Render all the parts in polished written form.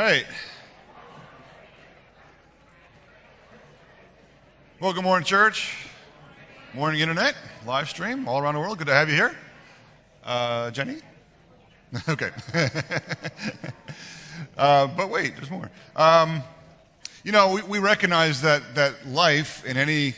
right. Well, good morning, church. Morning, internet, live stream, all around the world. Good to have you here. Jenny? Okay. But wait, there's more. We recognize that life in any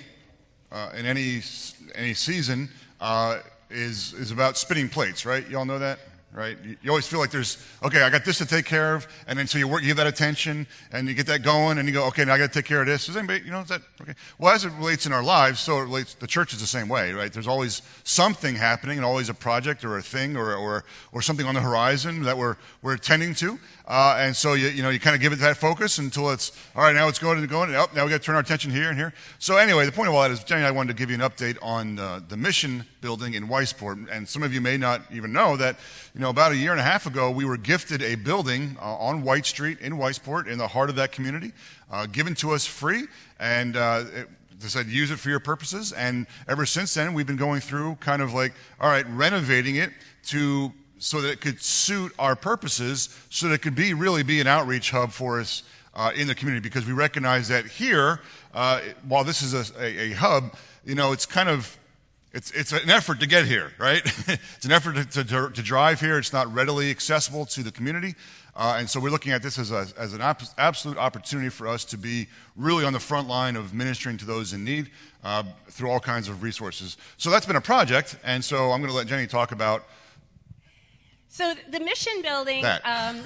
season is about spinning plates, right? You all know that? Right? You always feel like I got this to take care of, and then so you give that attention, and you get that going, and you go, okay, now I got to take care of this. Does anybody, is that, okay? Well, as it relates in our lives, so it relates, the church is the same way, right? There's always something happening, and always a project or a thing or something on the horizon that we're attending to, and so you kind of give it that focus until it's, all right, now it's going, now we got to turn our attention here and here. So anyway, the point of all that is, Jenny and I wanted to give you an update on the mission building in Weisport, and some of you may not even know that, about a year and a half ago, we were gifted a building on White Street in Weisport, in the heart of that community, given to us free, and they said, use it for your purposes. And ever since then, we've been going through kind of like, all right, renovating it so that it could suit our purposes, so that it could really be an outreach hub for us in the community. Because we recognize that here, while this is a hub, it's kind of, It's an effort to get here, right? It's an effort to drive here. It's not readily accessible to the community. And so we're looking at this as an absolute opportunity for us to be really on the front line of ministering to those in need through all kinds of resources. So that's been a project, and so I'm going to let Jenny talk about So the mission building, that.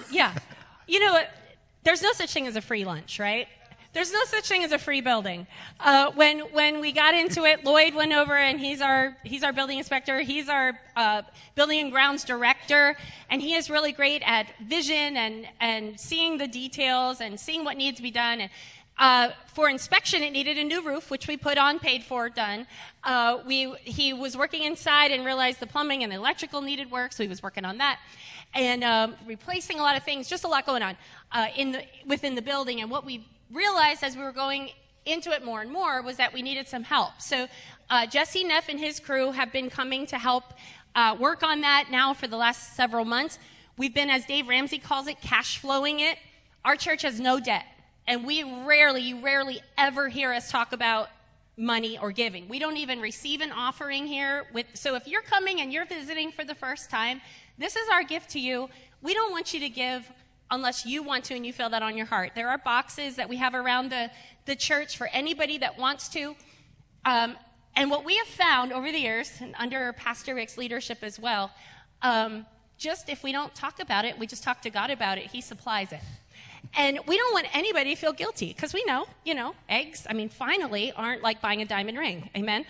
There's no such thing as a free lunch, right? There's no such thing as a free building. When we got into it, Lloyd went over, and he's our building inspector. He's our building and grounds director, and he is really great at vision and seeing the details and seeing what needs to be done. And for inspection, it needed a new roof, which we put on, paid for, done. He was working inside and realized the plumbing and the electrical needed work, so he was working on that. And replacing a lot of things, just a lot going on within the building. And what we realized as we were going into it more and more was that we needed some help. So Jesse Neff and his crew have been coming to help work on that now for the last several months. We've been, as Dave Ramsey calls it, cash flowing it. Our church has no debt, and you rarely ever hear us talk about money or giving. We don't even receive an offering here. So if you're coming and you're visiting for the first time, this is our gift to you. We don't want you to give unless you want to and you feel that on your heart. There are boxes that we have around the church for anybody that wants to. And what we have found over the years, and under Pastor Rick's leadership as well, just if we don't talk about it, we just talk to God about it, he supplies it. And we don't want anybody to feel guilty, because we know, eggs, finally, aren't like buying a diamond ring. Amen?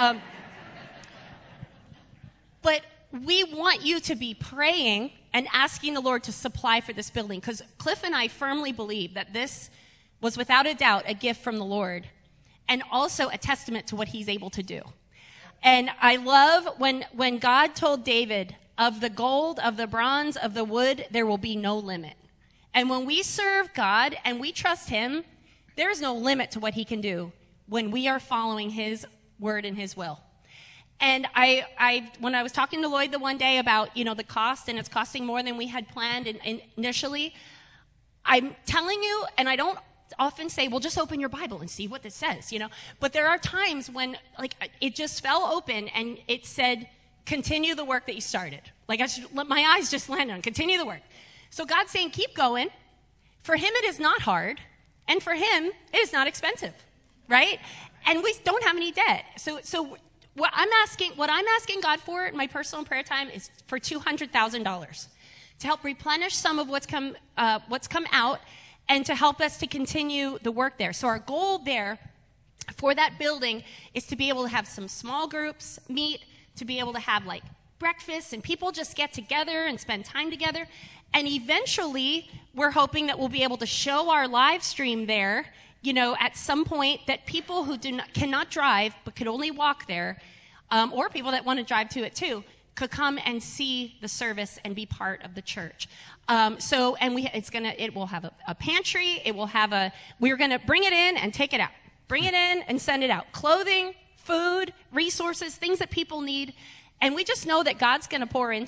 But we want you to be praying and asking the Lord to supply for this building, because Cliff and I firmly believe that this was without a doubt a gift from the Lord, and also a testament to what he's able to do. And I love when God told David, of the gold, of the bronze, of the wood, there will be no limit. And when we serve God and we trust him, there is no limit to what he can do when we are following his word and his will. And when I was talking to Lloyd the one day about, the cost, and it's costing more than we had planned initially, I'm telling you, and I don't often say, well, just open your Bible and see what this says, But there are times when, it just fell open and it said, continue the work that you started. My eyes just landed on, continue the work. So God's saying, keep going. For him, it is not hard. And for him, it is not expensive, right? And we don't have any debt. So what I'm asking God for in my personal prayer time is for $200,000 to help replenish some of what's come out, and to help us to continue the work there. So our goal there for that building is to be able to have some small groups meet, to be able to have breakfast, and people just get together and spend time together. And eventually, we're hoping that we'll be able to show our live stream there, at some point, that people who cannot drive but could only walk there, or people that want to drive to it too, could come and see the service and be part of the church. It will have a pantry. We're going to bring it in and take it out. Bring it in and send it out. Clothing, food, resources, things that people need. And we just know that God's going to pour into it.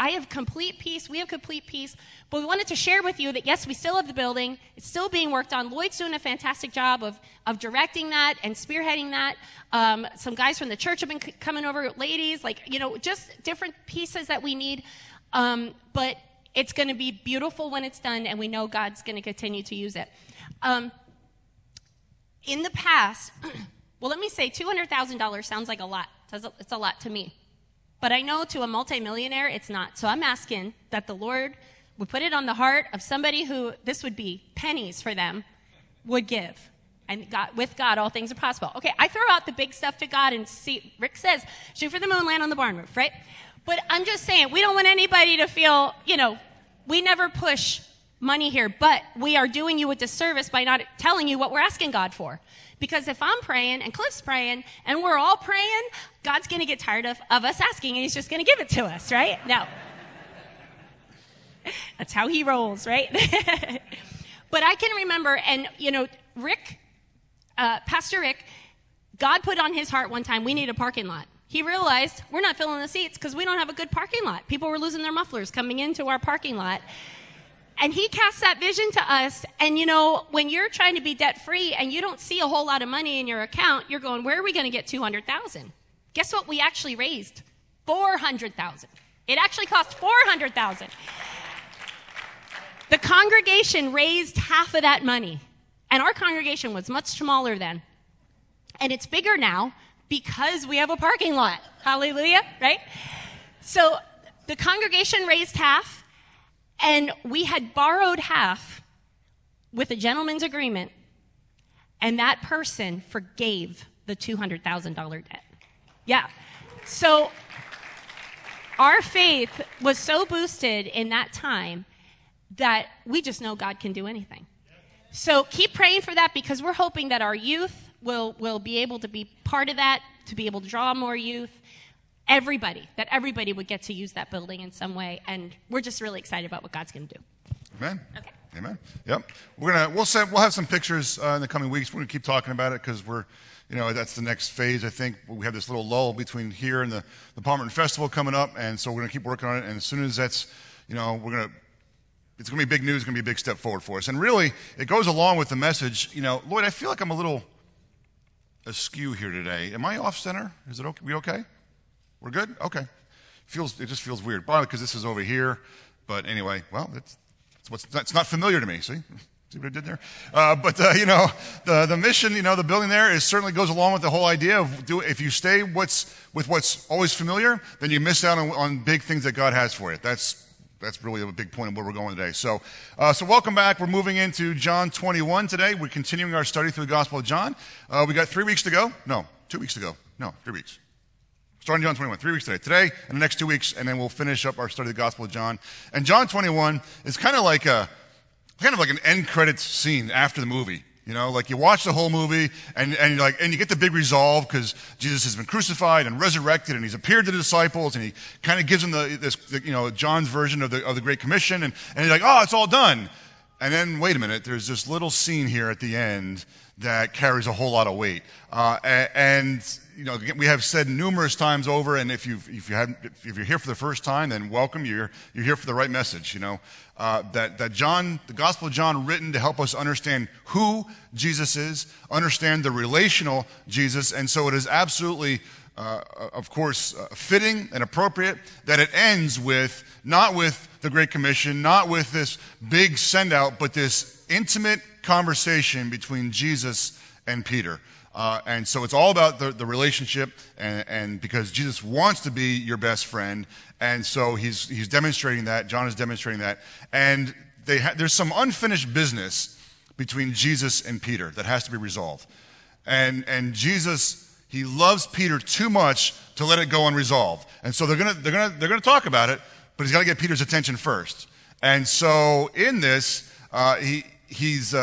I have complete peace. We have complete peace. But we wanted to share with you that, yes, we still have the building. It's still being worked on. Lloyd's doing a fantastic job of directing that and spearheading that. Some guys from the church have been coming over, ladies, just different pieces that we need. But it's going to be beautiful when it's done, and we know God's going to continue to use it. In the past, well, let me say $200,000 sounds like a lot. It's a lot to me. But I know to a multimillionaire, it's not. So I'm asking that the Lord would put it on the heart of somebody who this would be pennies for them, would give. And with God, all things are possible. Okay, I throw out the big stuff to God and see, Rick says, shoot for the moon, land on the barn roof, right? But I'm just saying, we don't want anybody to feel, we never push money here, but we are doing you a disservice by not telling you what we're asking God for. Because if I'm praying and Cliff's praying and we're all praying, God's going to get tired of us asking, and he's just going to give it to us, right? No. That's how he rolls, right? But I can remember, and, Rick, Pastor Rick, God put on his heart one time, we need a parking lot. He realized we're not filling the seats because we don't have a good parking lot. People were losing their mufflers coming into our parking lot. And he cast that vision to us. And, when you're trying to be debt-free and you don't see a whole lot of money in your account, you're going, where are we going to get $200,000? Guess what we actually raised? $400,000. It actually cost $400,000. The congregation raised half of that money. And our congregation was much smaller then. And it's bigger now because we have a parking lot. Hallelujah, right? So the congregation raised half. And we had borrowed half with a gentleman's agreement, and that person forgave the $200,000 debt. Yeah. So our faith was so boosted in that time that we just know God can do anything. So keep praying for that, because we're hoping that our youth will be able to be part of that, to be able to draw more youth. That everybody would get to use that building in some way, and we're just really excited about what God's going to do. Amen. Okay. Amen. Yep. We'll have some pictures in the coming weeks. We're going to keep talking about it because that's the next phase. I think we have this little lull between here and the Palmerton Festival coming up, and so we're going to keep working on it. And as soon as that's, it's going to be big news. It's going to be a big step forward for us. And really, it goes along with the message. Lloyd, I feel like I'm a little askew here today. Am I off center? Is it okay? We okay? We're good? Okay. It just feels weird. Probably because this is over here. But anyway, well, it's not familiar to me. See what I did there? The mission, the building there certainly goes along with the whole idea of if you stay with what's always familiar, then you miss out on big things that God has for you. That's really a big point of where we're going today. So welcome back. We're moving into John 21 today. We're continuing our study through the Gospel of John. We got 3 weeks to go. No, 2 weeks to go. No, 3 weeks. Starting John 21, 3 weeks today. Today and the next 2 weeks, and then we'll finish up our study of the Gospel of John. And John 21 is kind of like an end credits scene after the movie. Like you watch the whole movie and you get the big resolve because Jesus has been crucified and resurrected, and he's appeared to the disciples, and he kind of gives them John's version of the Great Commission, and he's like, oh, it's all done. And then wait a minute, there's this little scene here at the end that carries a whole lot of weight. We have said numerous times over, and if you're here for the first time, then welcome. You're here for the right message. That John, the Gospel of John, written to help us understand who Jesus is, understand the relational Jesus, and so it is absolutely, of course, fitting and appropriate that it ends not with the Great Commission, not with this big send out, but this intimate conversation between Jesus and Peter. And so it's all about the relationship, and because Jesus wants to be your best friend, and so he's demonstrating that. John is demonstrating that, and there's some unfinished business between Jesus and Peter that has to be resolved, and Jesus, he loves Peter too much to let it go unresolved, and so they're gonna talk about it, but he's got to get Peter's attention first, and so in this, he's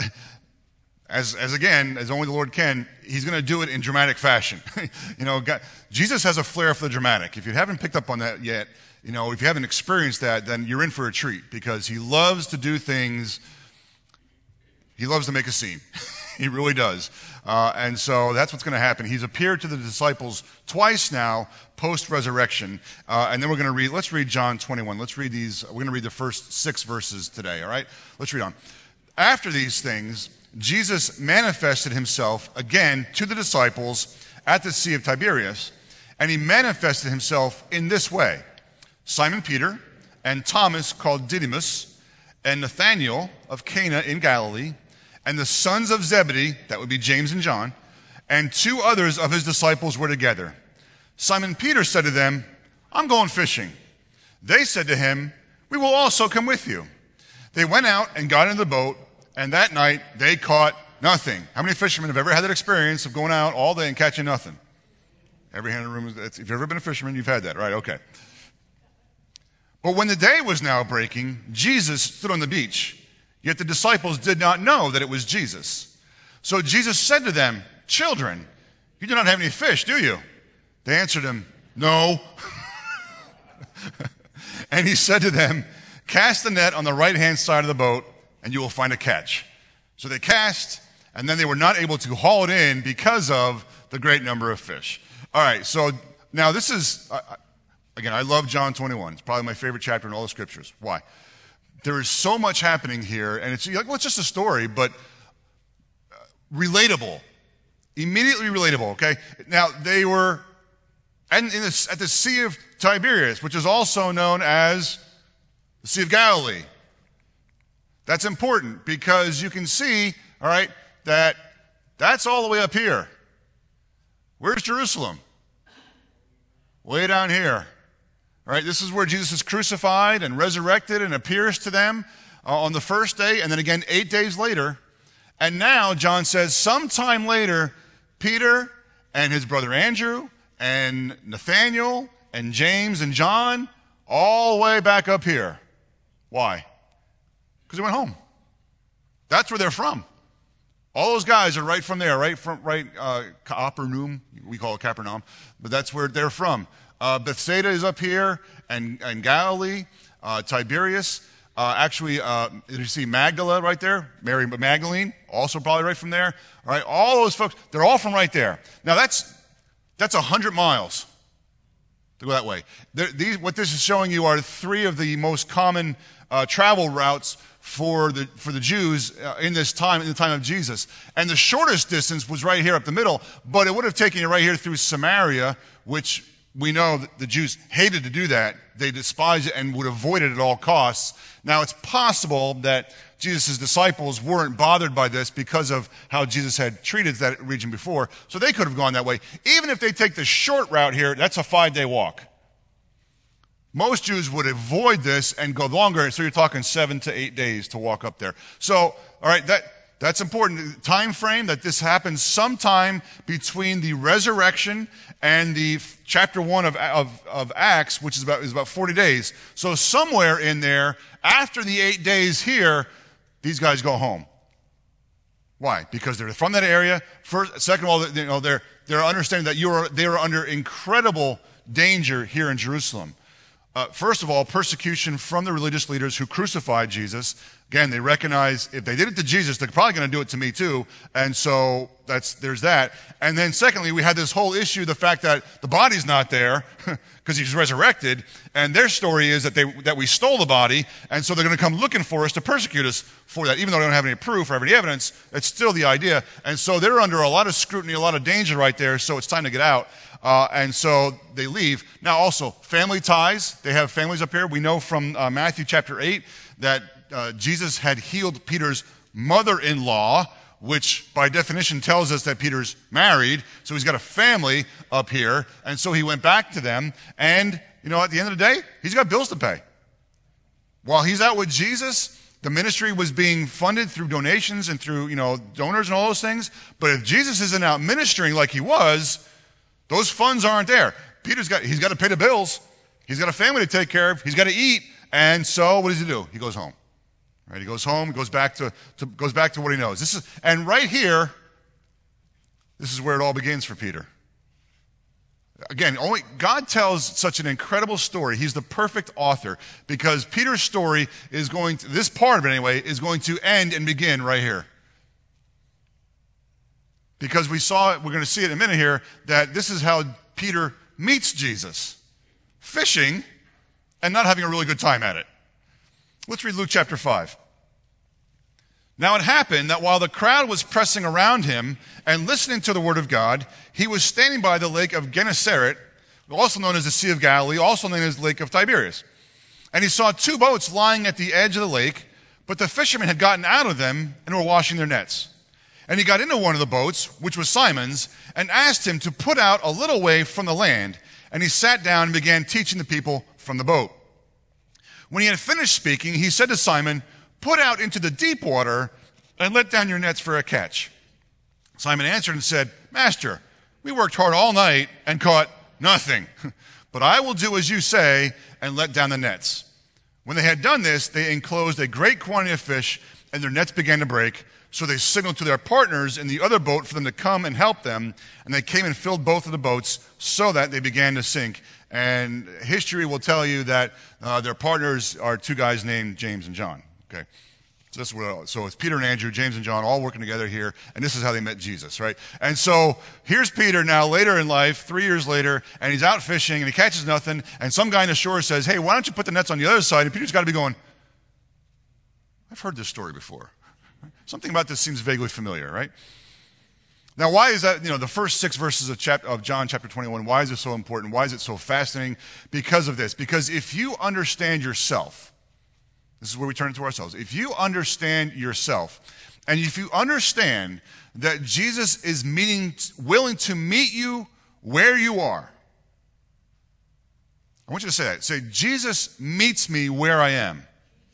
as only the Lord can, he's going to do it in dramatic fashion. Jesus has a flair for the dramatic. If you haven't picked up on that yet, if you haven't experienced that, then you're in for a treat, because he loves to do things. He loves to make a scene. He really does. And so that's what's going to happen. He's appeared to the disciples twice now, post-resurrection. And then let's read John 21. Let's read these. We're going to read the first 6 verses today, all right? Let's read on. After these things, Jesus manifested himself again to the disciples at the Sea of Tiberias, and he manifested himself in this way. Simon Peter and Thomas called Didymus, and Nathanael of Cana in Galilee, and the sons of Zebedee, that would be James and John, and 2 others of his disciples were together. Simon Peter said to them, I'm going fishing. They said to him, we will also come with you. They went out and got into the boat, and that night they caught nothing. How many fishermen have ever had that experience of going out all day and catching nothing? Every hand in the room, if you've ever been a fisherman, you've had that, right? Okay. But when the day was now breaking, Jesus stood on the beach. Yet the disciples did not know that it was Jesus. So Jesus said to them, children, you do not have any fish, do you? They answered him, no. And he said to them, cast the net on the right-hand side of the boat, and you will find a catch. So they cast, and then they were not able to haul it in because of the great number of fish. All right, so now this is, again, I love John 21. It's probably my favorite chapter in all the scriptures. Why? There is so much happening here, and it's like, well, it's just a story, but relatable, immediately relatable, okay? Now, they were at the Sea of Tiberias, which is also known as the Sea of Galilee. That's important because you can see, all right, that's all the way up here. Where's Jerusalem? Way down here. All right, this is where Jesus is crucified and resurrected and appears to them on the first day, and then again 8 days later. And now, John says, sometime later, Peter and his brother Andrew and Nathanael and James and John, all the way back up here. Why? Because they went home. That's where they're from. All those guys are right from there, Capernaum, we call it Capernaum, but that's where they're from. Bethsaida is up here, and Galilee, Tiberias. You see Magdala right there, Mary Magdalene, also probably right from there. All right, all those folks, they're all from right there. Now that's 100 miles to go that way. What this is showing you are 3 of the most common travel routes for the Jews in the time of Jesus. And the shortest distance was right here up the middle, but it would have taken you right here through Samaria, which we know that the Jews hated to do that. They despised it and would avoid it at all costs. Now, it's possible that Jesus' disciples weren't bothered by this because of how Jesus had treated that region before, so they could have gone that way. Even if they take the short route here, that's a 5-day walk. Most Jews would avoid this and go longer, so you're talking 7 to 8 days to walk up there. So, all right, that's important. The time frame that this happens sometime between the resurrection and the chapter 1 of Acts, which is about 40 days. So somewhere in there, after the 8 days here, these guys go home. Why? Because they're from that area. First, second of all, they're understanding that they are under incredible danger here in Jerusalem. First of all, persecution from the religious leaders who crucified Jesus. Again, they recognize if they did it to Jesus, they're probably going to do it to me too. And so there's that. And then secondly, we had this whole issue, the fact that the body's not there because he's resurrected. And their story is that we stole the body. And so they're going to come looking for us to persecute us for that. Even though they don't have any proof or have any evidence, it's still the idea. And so they're under a lot of scrutiny, a lot of danger right there. So it's time to get out. And so they leave. Now also, family ties. They have families up here. We know from Matthew chapter 8 that Jesus had healed Peter's mother-in-law, which by definition tells us that Peter's married. So he's got a family up here. And so he went back to them. And, at the end of the day, he's got bills to pay. While he's out with Jesus, the ministry was being funded through donations and through, donors and all those things. But if Jesus isn't out ministering like he was, those funds aren't there. He's got to pay the bills. He's got a family to take care of. He's got to eat. And so what does he do? He goes home. Right? He goes home, goes back to what he knows. And right here, this is where it all begins for Peter. Again, only God tells such an incredible story. He's the perfect author because Peter's story this part of it anyway, is going to end and begin right here. Because we saw it, we're going to see it in a minute here, that this is how Peter meets Jesus. Fishing and not having a really good time at it. Let's read Luke chapter 5. Now it happened that while the crowd was pressing around him and listening to the word of God, he was standing by the lake of Gennesaret, also known as the Sea of Galilee, also known as the Lake of Tiberias. And he saw two boats lying at the edge of the lake, but the fishermen had gotten out of them and were washing their nets. And he got into one of the boats, which was Simon's, and asked him to put out a little way from the land. And he sat down and began teaching the people from the boat. When he had finished speaking, he said to Simon, "Put out into the deep water and let down your nets for a catch." Simon answered and said, "Master, we worked hard all night and caught nothing. But I will do as you say and let down the nets." When they had done this, they enclosed a great quantity of fish, and their nets began to break. So they signaled to their partners in the other boat for them to come and help them. And they came and filled both of the boats so that they began to sink. And history will tell you that their partners are two guys named James and John. Okay, so it's Peter and Andrew, James and John, all working together here. And this is how they met Jesus, right? And so here's Peter now later in life, 3 years later, and he's out fishing and he catches nothing. And some guy on the shore says, "Hey, why don't you put the nets on the other side?" And Peter's got to be going, "I've heard this story before. Something about this seems vaguely familiar," right? Now, why is that, the first 6 verses of John chapter 21, why is it so important? Why is it so fascinating? Because of this. Because if you understand yourself, this is where we turn to ourselves. If you understand yourself, and if you understand that Jesus is willing to meet you where you are, I want you to say that. Say, "Jesus meets me where I am."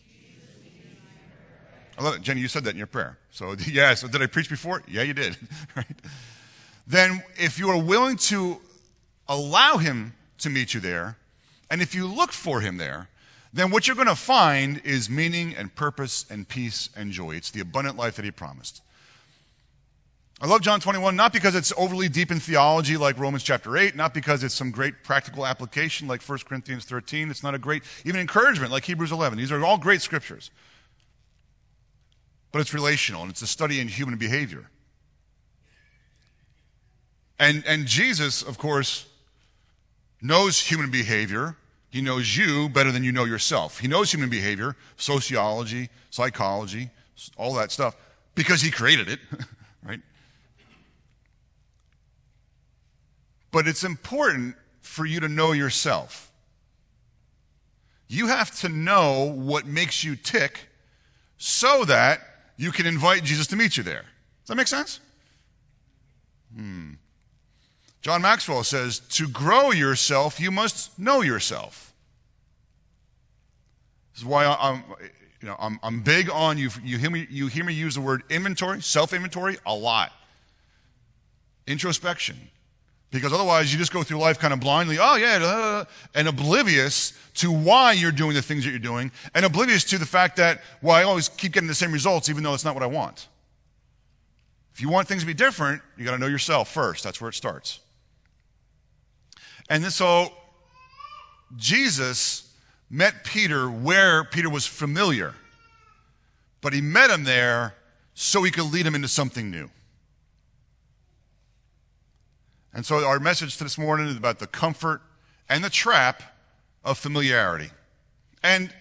I love it. Jenny, you said that in your prayer. So, yeah, so did I preach before? Yeah, you did. Right? Then if you are willing to allow him to meet you there, and if you look for him there, then what you're going to find is meaning and purpose and peace and joy. It's the abundant life that he promised. I love John 21, not because it's overly deep in theology like Romans chapter 8, not because it's some great practical application like 1 Corinthians 13. It's not a great, even encouragement like Hebrews 11. These are all great scriptures. But it's relational, and it's a study in human behavior. And Jesus, of course, knows human behavior. He knows you better than you know yourself. He knows human behavior, sociology, psychology, all that stuff, because he created it, right? But it's important for you to know yourself. You have to know what makes you tick so that you can invite Jesus to meet you there. Does that make sense? John Maxwell says, "To grow yourself, you must know yourself." This is why I'm big on you hear me use the word inventory, self-inventory a lot. Introspection. Because otherwise you just go through life kind of blindly, and oblivious to why you're doing the things that you're doing, and oblivious to the fact that, well, I always keep getting the same results even though it's not what I want. If you want things to be different, you got to know yourself first. That's where it starts. And then so Jesus met Peter where Peter was familiar, but he met him there so he could lead him into something new. And so our message this morning is about the comfort and the trap of familiarity and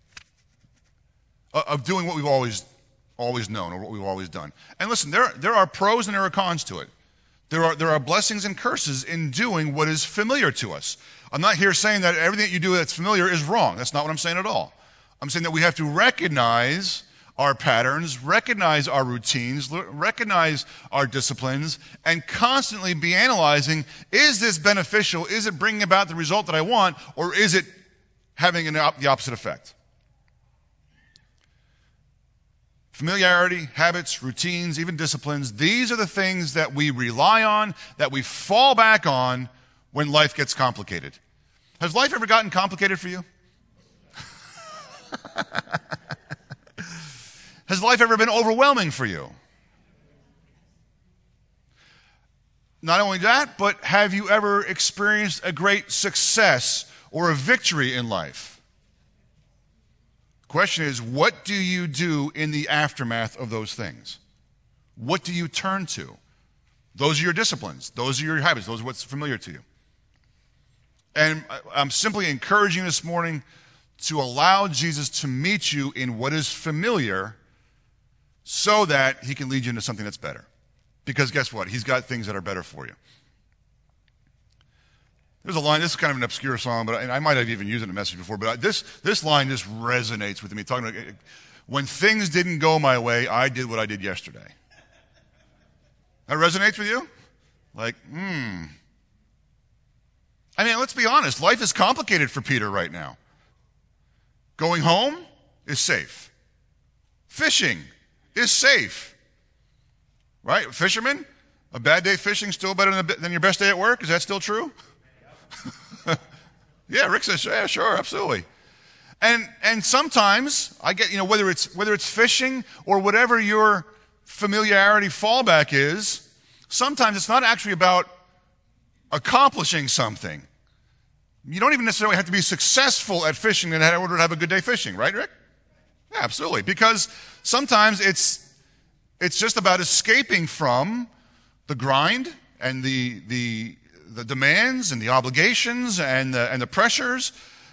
of doing what we've always known or what we've always done. And listen, there are pros and there are cons to it. There are blessings and curses in doing what is familiar to us. I'm not here saying that everything that you do that's familiar is wrong. That's not what I'm saying at all. I'm saying that we have to recognize our patterns, recognize our routines, recognize our disciplines, and constantly be analyzing, is this beneficial? Is it bringing about the result that I want? Or is it having the opposite effect? Familiarity, habits, routines, even disciplines, these are the things that we rely on, that we fall back on when life gets complicated. Has life ever gotten complicated for you? Has life ever been overwhelming for you? Not only that, but have you ever experienced a great success or a victory in life? The question is, what do you do in the aftermath of those things? What do you turn to? Those are your disciplines. Those are your habits. Those are what's familiar to you. And I'm simply encouraging you this morning to allow Jesus to meet you in what is familiar so that he can lead you into something that's better. Because guess what? He's got things that are better for you. There's a line, this is kind of an obscure song, but I might have even used it in a message before, but this line just resonates with me. Talking about, when things didn't go my way, I did what I did yesterday. That resonates with you? Like, I mean, let's be honest. Life is complicated for Peter right now. Going home is safe. Fishing is safe. Right? Fishermen, a bad day fishing still better than your best day at work? Is that still true? Yeah, Rick says, yeah, sure, absolutely. And sometimes I get, whether it's fishing or whatever your familiarity fallback is, sometimes it's not actually about accomplishing something. You don't even necessarily have to be successful at fishing in order to have a good day fishing, right, Rick? Yeah, absolutely. Because sometimes it's just about escaping from the grind and the demands and the obligations and the pressures.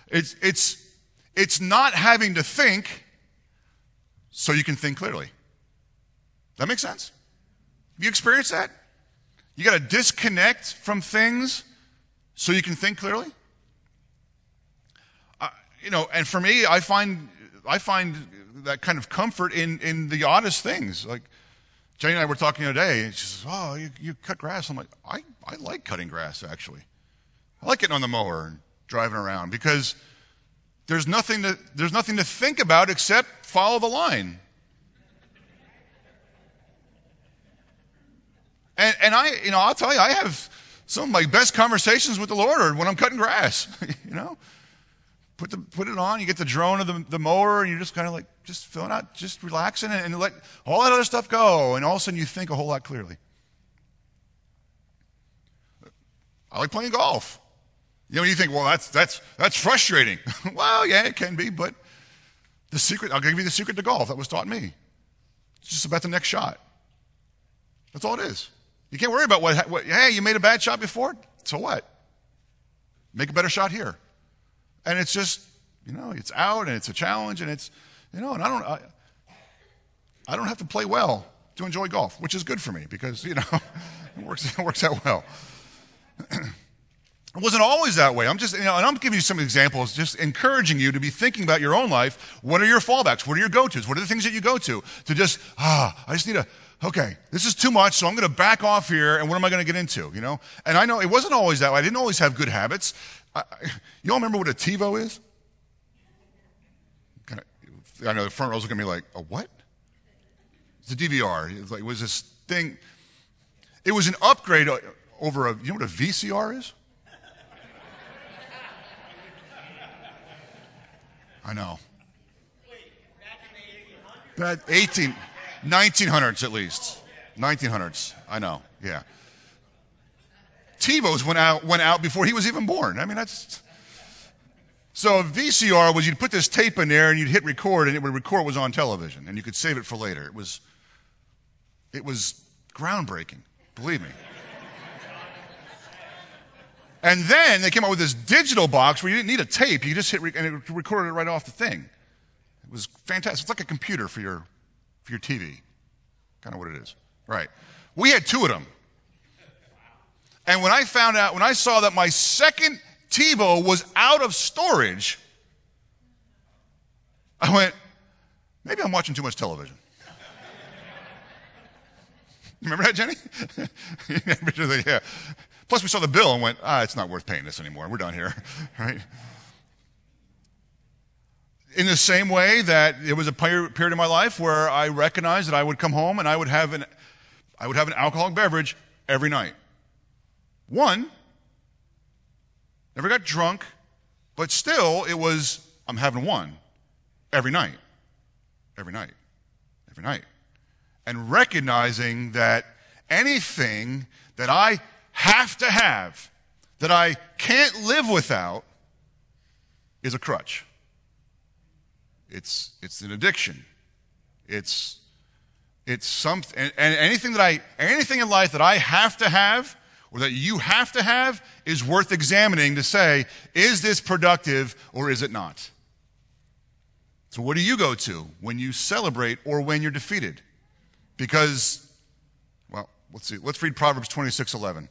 It's not having to think so you can think clearly. That makes sense? Have you experienced that? You got to disconnect from things so you can think clearly? And for me, I find that kind of comfort in the oddest things. Like Jenny and I were talking today, and she says, "Oh, you cut grass." I'm like, I like cutting grass, actually. I like getting on the mower and driving around because there's nothing to think about except follow the line. And I'll tell you, I have some of my best conversations with the Lord when I'm cutting grass. Put it on, you get the drone of the mower, and you're just kind of like, just filling out, just relaxing, and let all that other stuff go, and all of a sudden you think a whole lot clearly. I like playing golf. You think, well, that's frustrating. Well, yeah, it can be, but I'll give you the secret to golf that was taught me. It's just about the next shot. That's all it is. You can't worry about hey, you made a bad shot before? So what? Make a better shot here. And it's just, it's out and it's a challenge and it's, and I don't have to play well to enjoy golf, which is good for me because, it works out well. It wasn't always that way. I'm just, and I'm giving you some examples, just encouraging you to be thinking about your own life. What are your fallbacks? What are your go-tos? What are the things that you go to just, I just need okay, this is too much, so I'm going to back off here, and what am I going to get into, And I know it wasn't always that way. I didn't always have good habits. You all remember what a TiVo is? I know the front row's looking at me like, a what? It's a DVR. It was this thing. It was an upgrade over you know what a VCR is? I know. But 1900s at least. 1900s. I know. Yeah. TiVos went out before he was even born. I mean, so a VCR was you'd put this tape in there and you'd hit record and it would record what was on television and you could save it for later. It was groundbreaking, believe me. And then they came out with this digital box where you didn't need a tape. You just hit and it recorded it right off the thing. It was fantastic. It's like a computer for your TV. Kind of what it is. Right. We had two of them. And when I saw that my second TiVo was out of storage, I went, maybe I'm watching too much television. Remember that, Jenny? Yeah. Plus we saw the bill and went, it's not worth paying this anymore. We're done here. Right? In the same way that it was a period in my life where I recognized that I would come home and I would have an alcoholic beverage every night. One, never got drunk, but still I'm having one every night. Every night. Every night. And recognizing that anything that I have to have, that I can't live without, is a crutch. It's an addiction. It's It's something, and anything in life that I have to have, or that you have to have, is worth examining to say, is this productive or is it not? So what do you go to when you celebrate or when you're defeated? Because, well, let's see. Let's read Proverbs 26:11.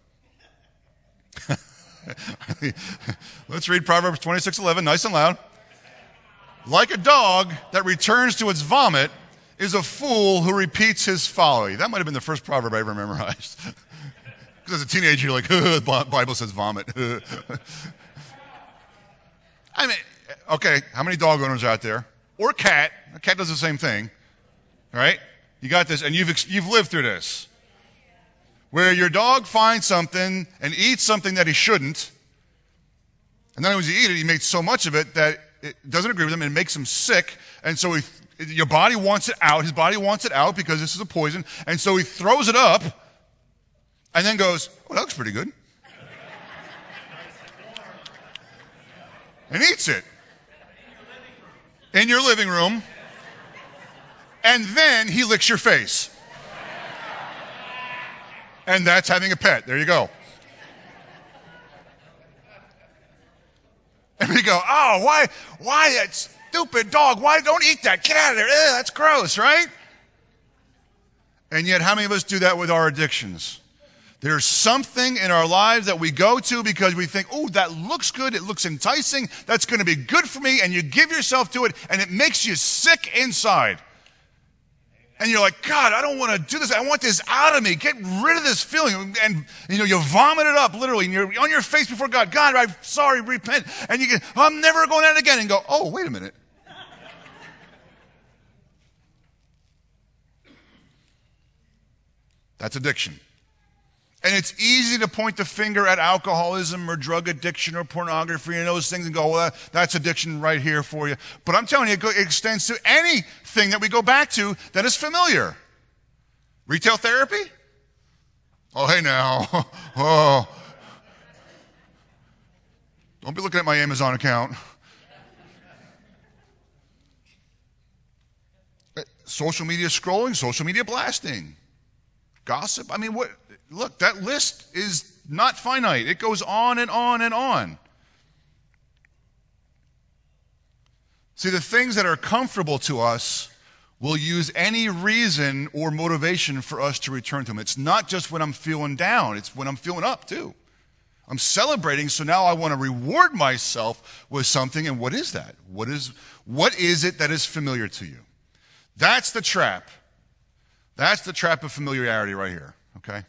Let's read Proverbs 26:11, nice and loud. Like a dog that returns to its vomit is a fool who repeats his folly. That might have been the first proverb I ever memorized. Because as a teenager, you're like, the Bible says vomit. I mean, okay, how many dog owners out there? Or cat. A cat does the same thing, right? You got this, and you've lived through this. Where your dog finds something and eats something that he shouldn't, and then when he eats it, he makes so much of it that it doesn't agree with him and it makes him sick, and so your body wants it out. His body wants it out because this is a poison, and so he throws it up and then goes, oh, that looks pretty good. And eats it in your living room, and then he licks your face. And that's having a pet. There you go. And we go, oh, why that stupid dog? Why don't eat that? Get out of there. Ugh, that's gross, right? And yet, how many of us do that with our addictions? There's something in our lives that we go to because we think, oh, that looks good. It looks enticing. That's going to be good for me. And you give yourself to it, and it makes you sick inside. And you're like, God, I don't want to do this. I want this out of me. Get rid of this feeling. And, you vomit it up, literally. And you're on your face before God. God, I'm sorry, repent. And you get, I'm never going at it again. And go, oh, wait a minute. That's addiction. And it's easy to point the finger at alcoholism or drug addiction or pornography and those things and go, well, that's addiction right here for you. But I'm telling you, it extends to anything that we go back to that is familiar. Retail therapy? Oh, hey now. Oh. Don't be looking at my Amazon account. Social media scrolling, social media blasting. Gossip. I mean, what? Look, that list is not finite. It goes on and on and on. See, the things that are comfortable to us will use any reason or motivation for us to return to them. It's not just when I'm feeling down. It's when I'm feeling up, too. I'm celebrating, so now I want to reward myself with something. And what is that? What is it that is familiar to you? That's the trap. That's the trap of familiarity right here, okay?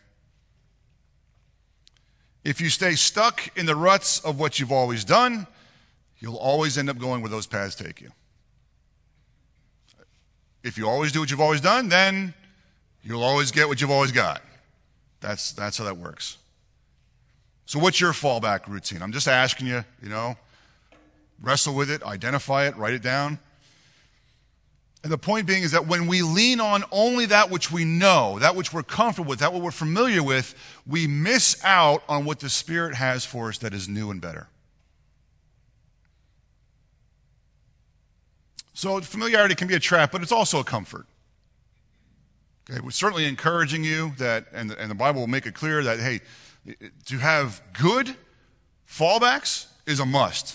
If you stay stuck in the ruts of what you've always done, you'll always end up going where those paths take you. If you always do what you've always done, then you'll always get what you've always got. That's how that works. So what's your fallback routine? I'm just asking you, wrestle with it, identify it, write it down. And the point being is that when we lean on only that which we know, that which we're comfortable with, that what we're familiar with, we miss out on what the Spirit has for us that is new and better. So familiarity can be a trap, but it's also a comfort. Okay, we're certainly encouraging you that, and the Bible will make it clear that, hey, to have good fallbacks is a must.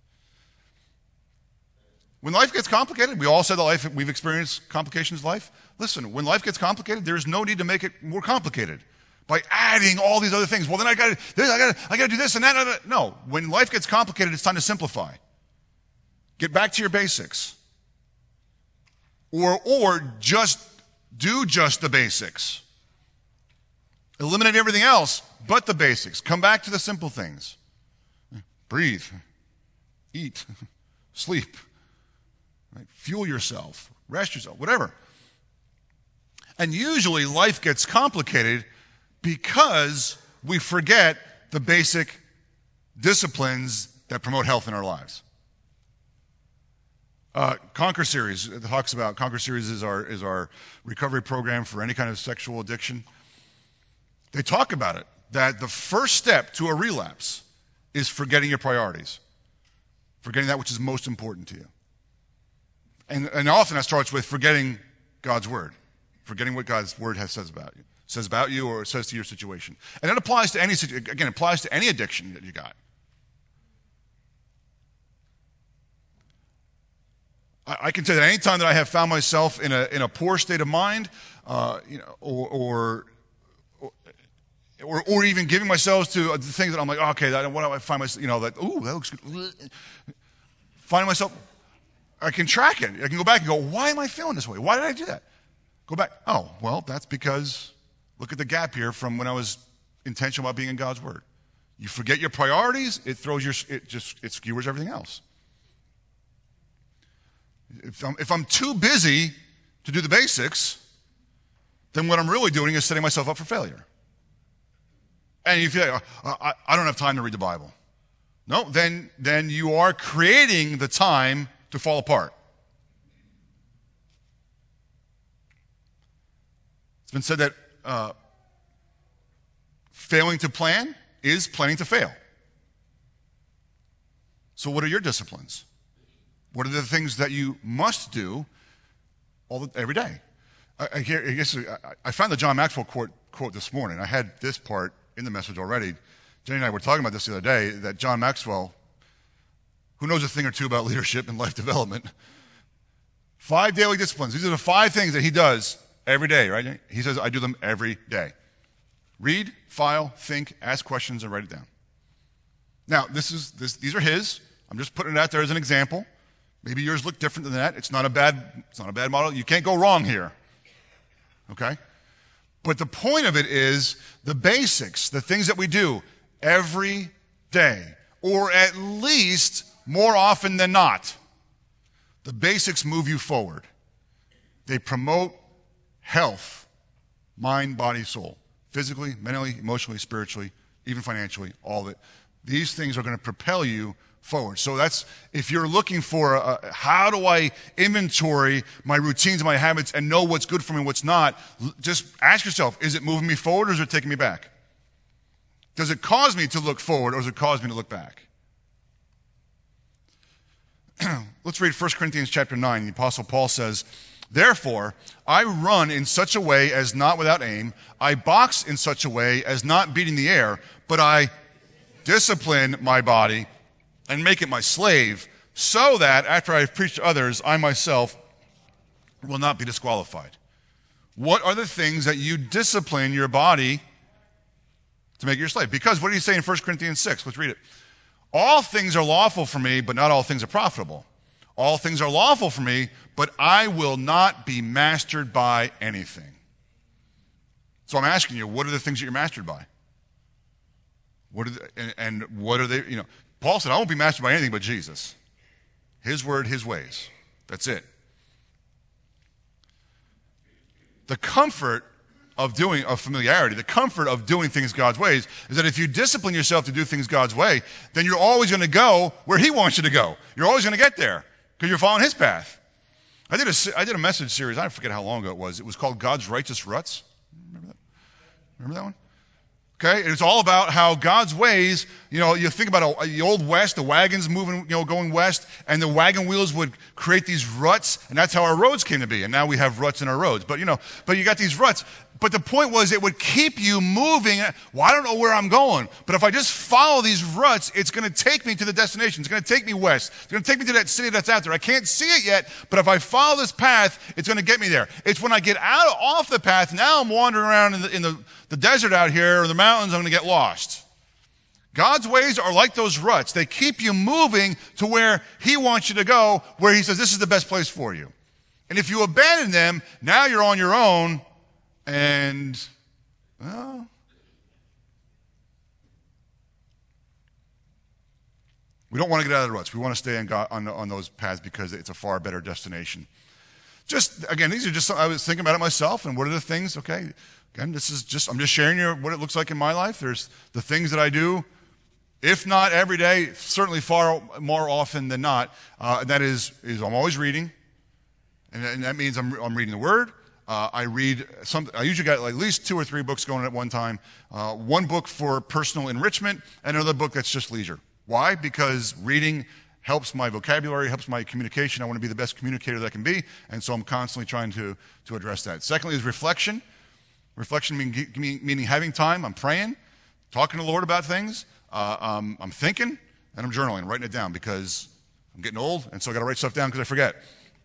When life gets complicated, we all said that we've experienced complications in life. Listen, when life gets complicated, there's no need to make it more complicated by adding all these other things. Well, then I got to do this and that. No, when life gets complicated, it's time to simplify. Get back to your basics. Or just do just the basics. Eliminate everything else but the basics. Come back to the simple things. Breathe, eat, sleep. Right? Fuel yourself, rest yourself, whatever. And usually life gets complicated because we forget the basic disciplines that promote health in our lives. Conquer Series talks about, Conquer Series is our recovery program for any kind of sexual addiction. They talk about it, that the first step to a relapse is forgetting your priorities, forgetting that which is most important to you. And often that starts with forgetting God's word. forgetting what God's word says about you or says to your situation. And that applies to any addiction that you got. I can tell you that any time that I have found myself in a poor state of mind, or even giving myself to the things that I'm like, oh, okay, what do I find myself, that looks good. Finding myself, I can track it. I can go back and go, why am I feeling this way? Why did I do that? Go back. Oh, well, that's because look at the gap here from when I was intentional about being in God's word. You forget your priorities, it skewers everything else. If I'm too busy to do the basics, then what I'm really doing is setting myself up for failure. And you feel like, I don't have time to read the Bible. No, then you are creating the time to fall apart. It's been said that failing to plan is planning to fail. So what are your disciplines? What are the things that you must do every day? I found the John Maxwell quote this morning. I had this part in the message already. Jenny and I were talking about this the other day, that John Maxwell, who knows a thing or two about leadership and life development, 5 daily disciplines. These are the 5 things that he does every day, right? He says, I do them every day. Read, file, think, ask questions, and write it down. Now, these are his. I'm just putting it out there as an example. Maybe yours look different than that. It's not a bad model. You can't go wrong here. Okay? But the point of it is the basics, the things that we do every day, or at least more often than not. The basics move you forward. They promote health, mind, body, soul, physically, mentally, emotionally, spiritually, even financially, all of it. These things are going to propel you forward. So that's, if you're looking for how do I inventory my routines and my habits and know what's good for me and what's not, just ask yourself, is it moving me forward or is it taking me back? Does it cause me to look forward or does it cause me to look back? Let's read 1 Corinthians chapter 9. The Apostle Paul says, therefore, I run in such a way as not without aim. I box in such a way as not beating the air, but I discipline my body and make it my slave, so that after I have preached to others, I myself will not be disqualified. What are the things that you discipline your body to make your slave? Because what did he say in 1 Corinthians 6? Let's read it. All things are lawful for me, but not all things are profitable. All things are lawful for me, but I will not be mastered by anything. So I'm asking you, what are the things that you're mastered by? What are they? Paul said, I won't be mastered by anything but Jesus. His word, his ways. That's it. The comfort of familiarity, the comfort of doing things God's ways, is that if you discipline yourself to do things God's way, then you're always going to go where he wants you to go. You're always going to get there because you're following his path. I did a message series, I forget how long ago it was. It was called God's Righteous Ruts. Remember that one? Okay, it's all about how God's ways, you think about the old West, the wagons moving, going west, and the wagon wheels would create these ruts, and that's how our roads came to be. And now we have ruts in our roads. But you got these ruts. But the point was it would keep you moving. Well, I don't know where I'm going, but if I just follow these ruts, it's going to take me to the destination. It's going to take me west. It's going to take me to that city that's out there. I can't see it yet, but if I follow this path, it's going to get me there. It's when I get off the path, now I'm wandering around in the desert out here or the mountains, I'm going to get lost. God's ways are like those ruts. They keep you moving to where he wants you to go, where he says this is the best place for you. And if you abandon them, now you're on your own. And, well, we don't want to get out of the ruts. We want to stay on those paths because it's a far better destination. Again, these are just, I was thinking about it myself, and what are the things, okay? Again, I'm just sharing what it looks like in my life. There's the things that I do, if not every day, certainly far more often than not. And that is I'm always reading, and that means I'm reading the Word. I usually got at least 2 or 3 books going at one time. One book for personal enrichment and another book that's just leisure. Why? Because reading helps my vocabulary, helps my communication. I want to be the best communicator that I can be, and so I'm constantly trying to address that. Secondly is reflection. Reflection meaning having time. I'm praying, talking to the Lord about things. I'm thinking, and I'm journaling, writing it down because I'm getting old, and so I got to write stuff down because I forget.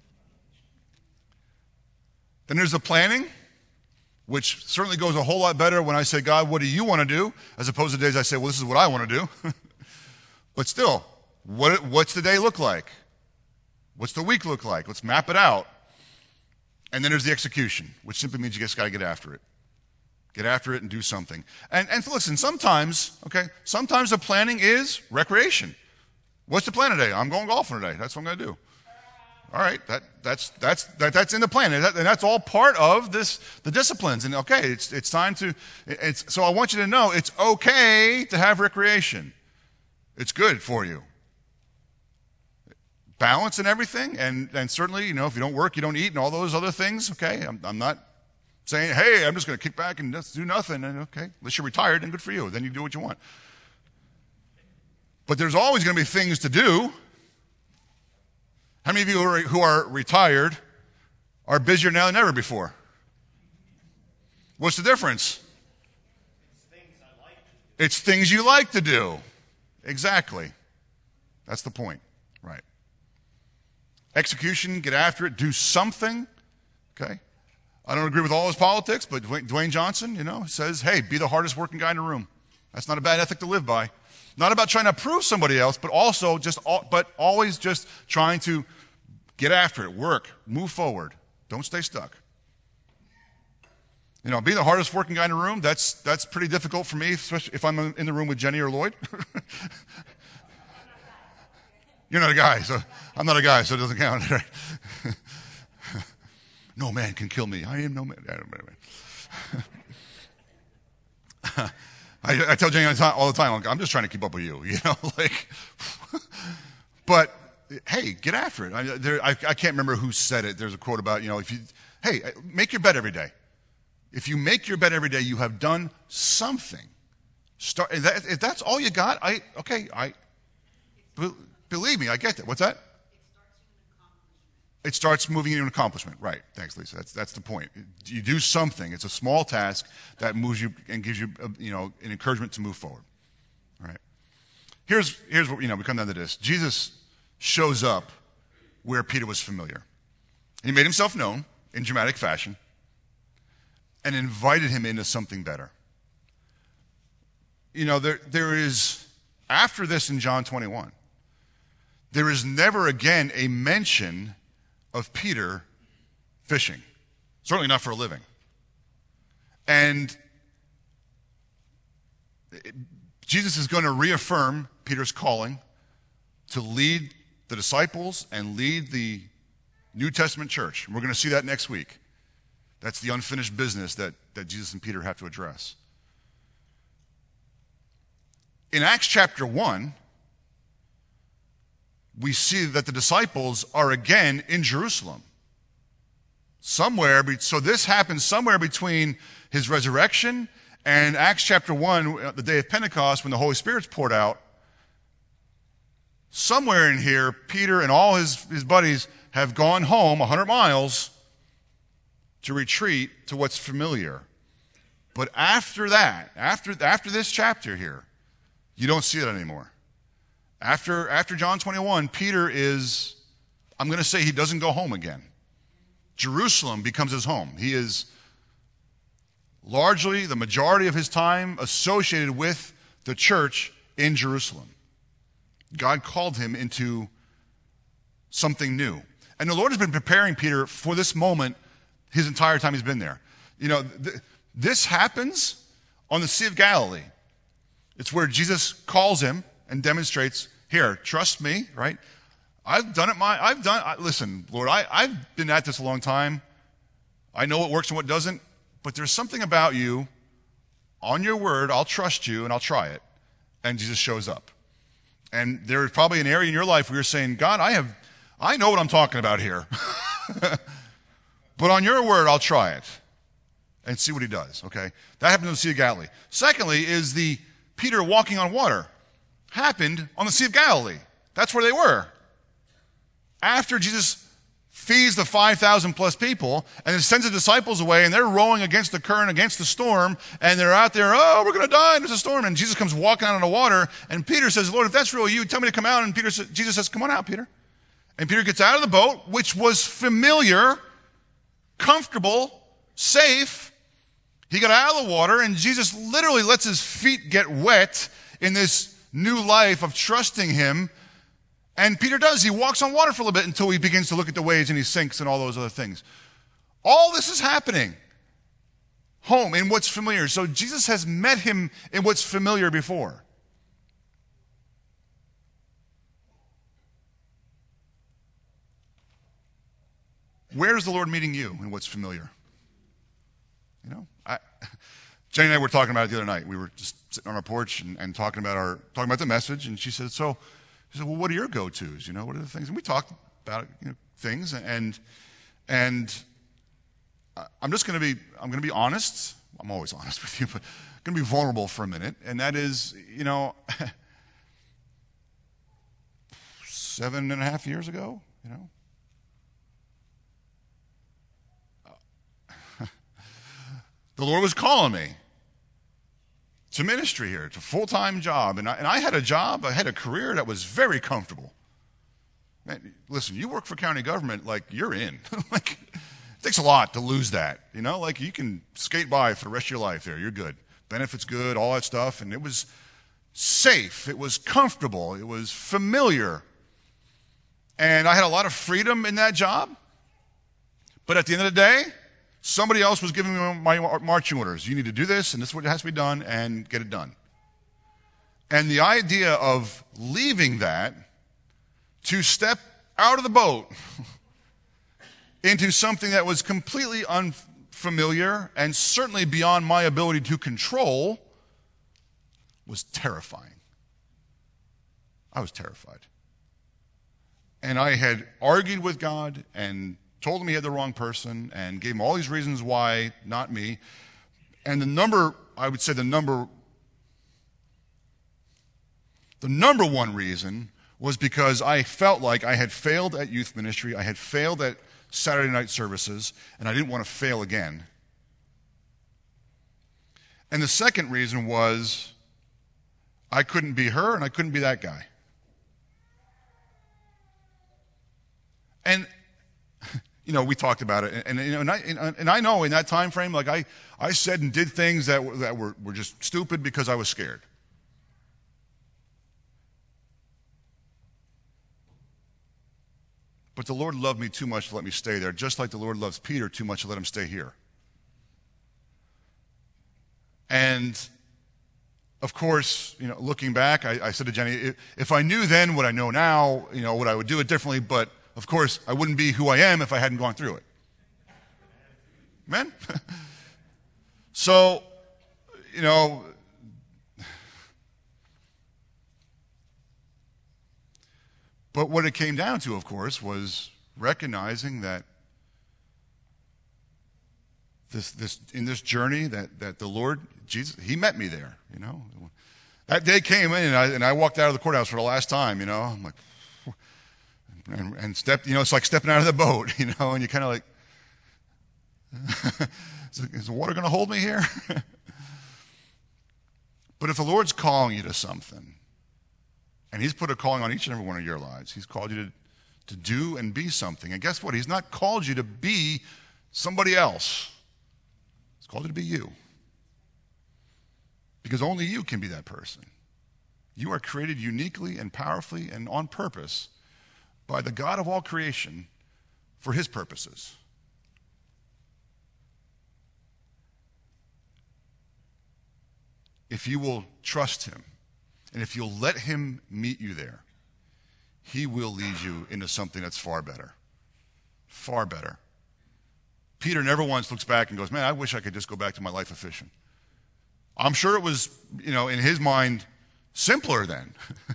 Then there's the planning, which certainly goes a whole lot better when I say, God, what do you want to do? As opposed to days I say, well, this is what I want to do. But still, what's the day look like? What's the week look like? Let's map it out. And then there's the execution, which simply means you just got to get after it. Get after it and do something. And listen, sometimes the planning is recreation. What's the plan today? I'm going golfing today. That's what I'm going to do. All right, that's in the plan, and that's all part of the disciplines. And okay, it's time to. So I want you to know it's okay to have recreation. It's good for you. Balance and everything, and certainly, if you don't work, you don't eat, and all those other things. Okay, I'm not saying, hey, I'm just going to kick back and just do nothing. And okay, unless you're retired, then good for you. Then you do what you want. But there's always going to be things to do. How many of you who are retired are busier now than ever before? What's the difference? It's things you like to do. Exactly. That's the point. Right. Execution, get after it, do something. Okay. I don't agree with all his politics, but Dwayne Johnson, says, hey, be the hardest working guy in the room. That's not a bad ethic to live by. Not about trying to prove somebody else, but also always just trying to get after it, work, move forward. Don't stay stuck. Being the hardest working guy in the room, that's pretty difficult for me, especially if I'm in the room with Jenny or Lloyd. You're not a guy, so I'm not a guy, so it doesn't count. No man can kill me. I am no man. I tell Jenny all the time, I'm just trying to keep up with you, But hey, get after it. I can't remember who said it. There's a quote about, hey, make your bed every day. If you make your bed every day, you have done something. If that's all you got, believe me, I get that. What's that? It starts moving into an accomplishment. Right. Thanks, Lisa. That's the point. You do something. It's a small task that moves you and gives you, an encouragement to move forward. All right. Here's what, we come down to this. Jesus shows up where Peter was familiar. He made himself known in dramatic fashion and invited him into something better. There is, after this in John 21, there is never again a mention of Peter fishing. Certainly not for a living. And Jesus is going to reaffirm Peter's calling to lead the disciples and lead the New Testament church. And we're going to see that next week. That's the unfinished business that Jesus and Peter have to address. In Acts chapter 1, we see that the disciples are again in Jerusalem. So this happens somewhere between his resurrection and Acts chapter 1, the day of Pentecost, when the Holy Spirit's poured out. Somewhere in here, Peter and all his buddies have gone home 100 miles to retreat to what's familiar. But after that, after this chapter here, you don't see it anymore. After John 21, Peter is, I'm going to say he doesn't go home again. Jerusalem becomes his home. He is largely, the majority of his time, associated with the church in Jerusalem. God called him into something new. And the Lord has been preparing Peter for this moment his entire time he's been there. This happens on the Sea of Galilee. It's where Jesus calls him and demonstrates, here, trust me, right? I've done it listen, Lord, I've been at this a long time. I know what works and what doesn't, but there's something about you. On your word, I'll trust you and I'll try it. And Jesus shows up. And there's probably an area in your life where you're saying, God, I know what I'm talking about here. But on your word, I'll try it. And see what he does, okay? That happened on the Sea of Galilee. Secondly is the Peter walking on water. Happened on the Sea of Galilee. That's where they were. After Jesus feeds the 5,000 plus people and then sends the disciples away, and they're rowing against the current, against the storm, and they're out there, oh, we're going to die, and there's a storm. And Jesus comes walking out on the water, and Peter says, Lord, if that's really you, tell me to come out. And Jesus says, come on out, Peter. And Peter gets out of the boat, which was familiar, comfortable, safe. He got out of the water, and Jesus literally lets his feet get wet in this new life of trusting him. And Peter does. He walks on water for a little bit until he begins to look at the waves and he sinks and all those other things. All this is happening home in what's familiar. So Jesus has met him in what's familiar before. Where's the Lord meeting you in what's familiar? You know, Jenny and I were talking about it the other night. We were just sitting on our porch and talking about the message, and she said, well, what are your go-tos? You know, what are the things? And we talked about things, and I'm going to be honest. I'm always honest with you, but I'm going to be vulnerable for a minute, and that is, 7.5 years ago, the Lord was calling me to ministry here. It's a full-time job. And I had a job, I had a career that was very comfortable. Man, listen, you work for county government, like, you're in. Like, it takes a lot to lose that, Like, you can skate by for the rest of your life there. You're good. Benefits good, all that stuff. And it was safe. It was comfortable. It was familiar. And I had a lot of freedom in that job. But at the end of the day, somebody else was giving me my marching orders. You need to do this, and this is what has to be done, and get it done. And the idea of leaving that to step out of the boat into something that was completely unfamiliar and certainly beyond my ability to control was terrifying. I was terrified. And I had argued with God and told him he had the wrong person and gave him all these reasons why, not me. And the number one reason was because I felt like I had failed at youth ministry, I had failed at Saturday night services, and I didn't want to fail again. And the second reason was I couldn't be her and I couldn't be that guy. And we talked about it, and I know in that time frame, like I said and did things that were just stupid because I was scared. But the Lord loved me too much to let me stay there, just like the Lord loves Peter too much to let him stay here. And of course, looking back, I said to Jenny, if I knew then what I know now, what I would do it differently, but of course, I wouldn't be who I am if I hadn't gone through it. Amen? So, but what it came down to, of course, was recognizing that in this journey that the Lord, Jesus, he met me there, That day came in, and I walked out of the courthouse for the last time, I'm like, and stepped, it's like stepping out of the boat, and you kind of like, is the water going to hold me here? But if the Lord's calling you to something, and he's put a calling on each and every one of your lives, he's called you to do and be something. And guess what? He's not called you to be somebody else. He's called you to be you. Because only you can be that person. You are created uniquely and powerfully and on purpose by the God of all creation for his purposes. If you will trust him, and if you'll let him meet you there, he will lead you into something that's far better. Far better. Peter never once looks back and goes, man, I wish I could just go back to my life of fishing. I'm sure it was, in his mind, simpler then.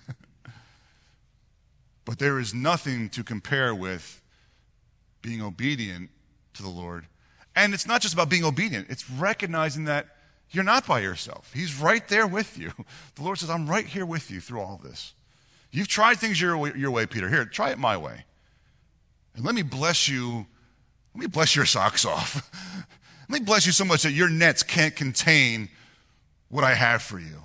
But there is nothing to compare with being obedient to the Lord. And it's not just about being obedient. It's recognizing that you're not by yourself. He's right there with you. The Lord says, I'm right here with you through all this. You've tried things your way, Peter. Here, try it my way. And let me bless you. Let me bless your socks off. Let me bless you so much that your nets can't contain what I have for you.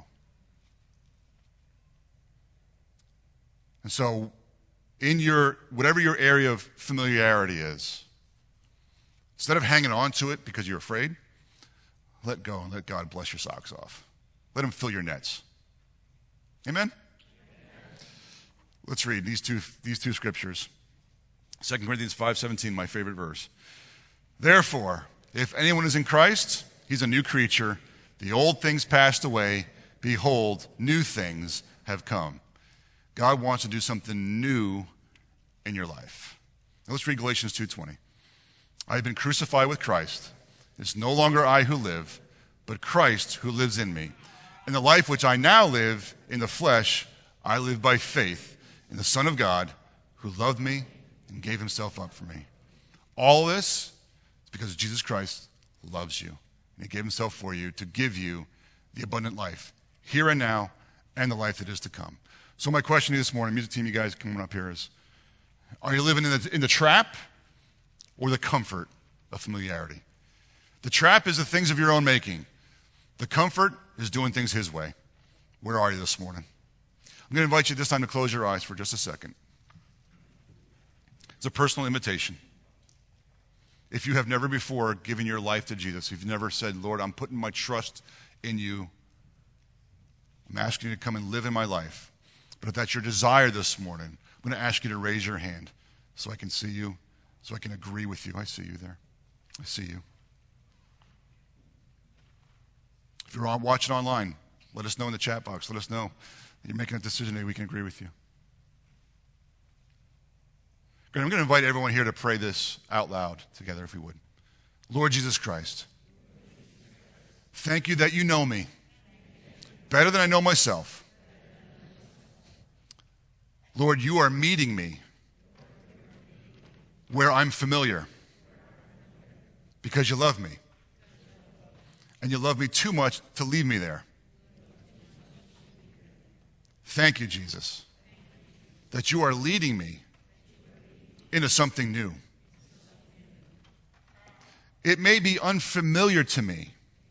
And so, in whatever your area of familiarity is, instead of hanging on to it because you're afraid, let go and let God bless your socks off. Let him fill your nets. Amen? Let's read these two scriptures. 2 Corinthians 5:17, my favorite verse. Therefore, if anyone is in Christ, he's a new creature. The old things passed away. Behold, new things have come. God wants to do something new in your life. Now let's read Galatians 2:20. I have been crucified with Christ. It's no longer I who live, but Christ who lives in me. In the life which I now live in the flesh, I live by faith in the Son of God who loved me and gave himself up for me. All this is because Jesus Christ loves you. And he gave himself for you to give you the abundant life, here and now, and the life that is to come. So my question to you this morning, music team, you guys coming up here, is, are you living in the trap or the comfort of familiarity? The trap is the things of your own making. The comfort is doing things his way. Where are you this morning? I'm going to invite you this time to close your eyes for just a second. It's a personal invitation. If you have never before given your life to Jesus, if you've never said, Lord, I'm putting my trust in you, I'm asking you to come and live in my life. But if that's your desire this morning, I'm going to ask you to raise your hand so I can see you, so I can agree with you. I see you there. I see you. If you're watching online, let us know in the chat box. Let us know that you're making a decision that we can agree with you. Great, I'm going to invite everyone here to pray this out loud together, if we would. Lord Jesus Christ, thank you that you know me better than I know myself. Lord, you are meeting me where I'm familiar because you love me. And you love me too much to leave me there. Thank you, Jesus, that you are leading me into something new. It may be unfamiliar to me,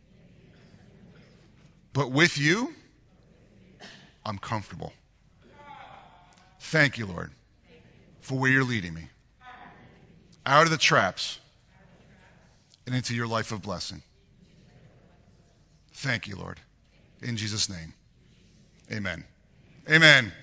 but with you, I'm comfortable. Thank you, Lord, for where you're leading me. Out of the traps and into your life of blessing. Thank you, Lord. In Jesus' name, amen. Amen.